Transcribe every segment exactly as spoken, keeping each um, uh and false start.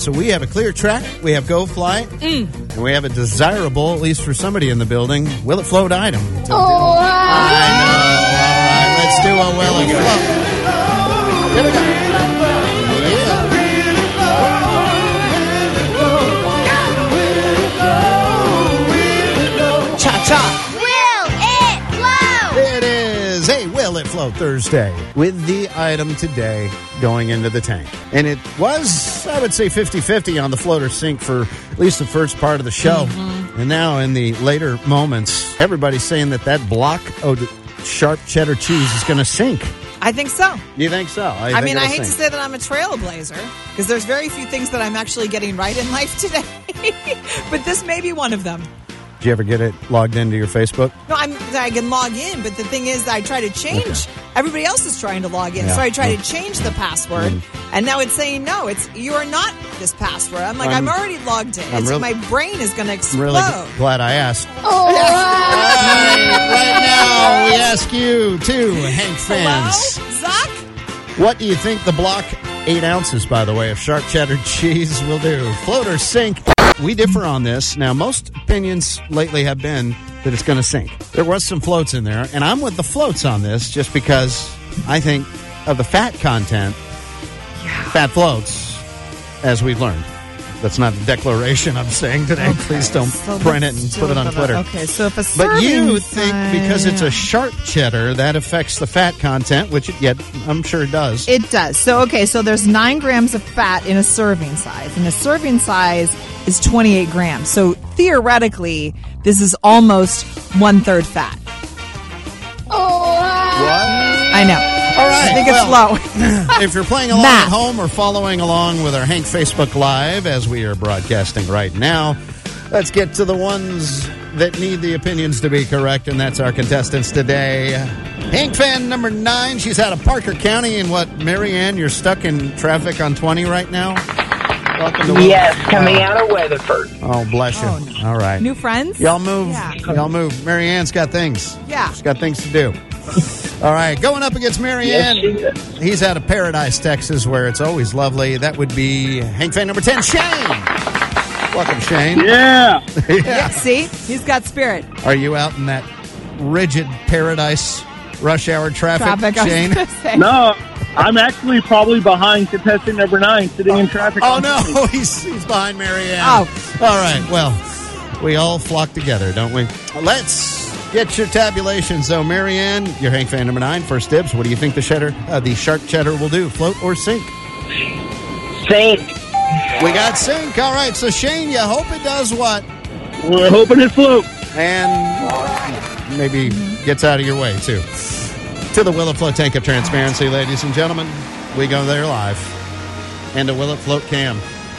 So we have a clear track, we have Go Fly, mm. and we have a desirable, at least for somebody in the building, Will It Float item. Oh, wow. I know. All right, let's do a Will It Float. Here we go. It Float Thursday with the item today going into the tank. And it was, I would say, fifty-fifty on the float or sink for at least the first part of the show. Mm-hmm. And now in the later moments, everybody's saying that that block of sharp cheddar cheese is going to sink. I think so. You think so? I, I think mean, I hate sink. to say that I'm a trailblazer because there's very few things that I'm actually getting right in life today. But this may be one of them. Did you ever get it logged into your Facebook? No, I'm, I can log in, but the thing is that I try to change. Okay. Everybody else is trying to log in, yeah. so I try to change the password, mm. and now it's saying, no, it's you are not this password. I'm like, I'm, I'm already logged in. It's, really, my brain is going to explode. I'm really glad I asked. Oh, right, right now, we ask you, too, Hank fans. Hello, Zuck? What do you think the block, eight ounces, by the way, of sharp cheddar cheese will do? Float or sink? We differ on this. Now, most opinions lately have been that it's going to sink. There was some floats in there, and I'm with the floats on this just because I think of the fat content, yeah. fat floats, as we've learned. That's not the declaration I'm saying today. Okay. Please don't so print it and put it on Twitter. Okay, so if a But you size, think because it's a sharp cheddar, that affects the fat content, which it, yet I'm sure it does. It does. So, okay, so there's nine grams of fat in a serving size, and a serving size is twenty-eight grams. So theoretically, this is almost one-third fat. Oh, what? I know. All right. I think well, it's low. If you're playing along Math. at home or following along with our Hank Facebook Live as we are broadcasting right now, let's get to the ones that need the opinions to be correct, and that's our contestants today. Hank fan number nine, she's out of Parker County. And what, Marianne, you're stuck in traffic on twenty right now? Welcome to yes, coming out of Weatherford. Oh, bless you. Oh, no. All right. New friends? Y'all move. Yeah. Y'all move. Marianne's got things. Yeah. She's got things to do. All right. Going up against Marianne. Yes, he's out of Paradise, Texas, where it's always lovely. That would be Hank fan number ten, Shane. Welcome, Shane. Yeah. yeah. yeah. See? He's got spirit. Are you out in that rigid Paradise rush hour traffic, traffic Shane? No. I'm actually probably behind contestant number nine, sitting in traffic. Oh, no. He's, he's behind Marianne. Oh. All right. Well, we all flock together, don't we? Let's get your tabulations, though. Marianne, you're Hank fan number nine. First dibs. What do you think the cheddar, uh, the sharp cheddar will do? Float or sink? Sink. We got sink. All right. So, Shane, you hope it does what? We're hoping it floats. And maybe gets out of your way, too. To the Will It Float tank of transparency, ladies and gentlemen. We go there live. And a Will It Float cam,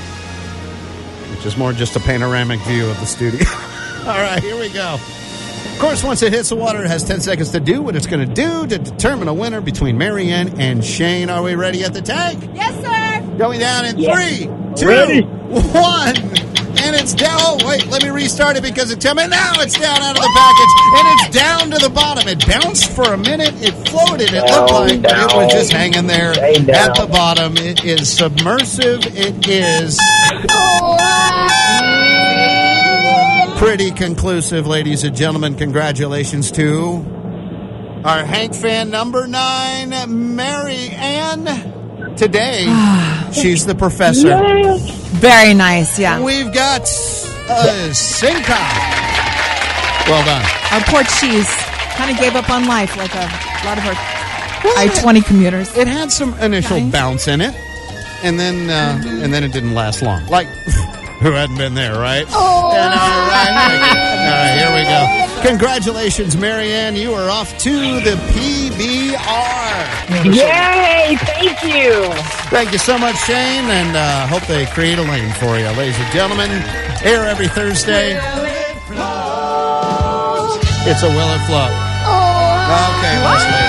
which is more just a panoramic view of the studio. All right, here we go. Of course, once it hits the water, it has ten seconds to do what it's going to do to determine a winner between Marianne and Shane. Are we ready at the tank? Yes, sir. Going down in Yes. three, two, Ready. one. And it's down. Oh, wait, let me restart it because it's coming. Now it's down out of the package. And it's down to the bottom. It bounced for a minute. It floated, it looked like, but it was just hanging there at the bottom. It is submersive. It is pretty conclusive, ladies and gentlemen. Congratulations to our Hank fan number nine, Mary Ann. Today, she's the professor. Very nice, yeah. We've got uh, Sinka. Well done. Our poor cheese kind of gave up on life like a lot of our I twenty commuters. It had some initial Nice. bounce in it, and then uh, and then it didn't last long. Like, who hadn't been there, right? Oh. And, all right. All right, here we go. Congratulations, Marianne. You are off to the P B R. Yay! Thank you. Thank you so much, Shane, and uh, hope they create a lane for you, ladies and gentlemen. Air every Thursday. It's a Will It Float. Oh. Okay, Leslie.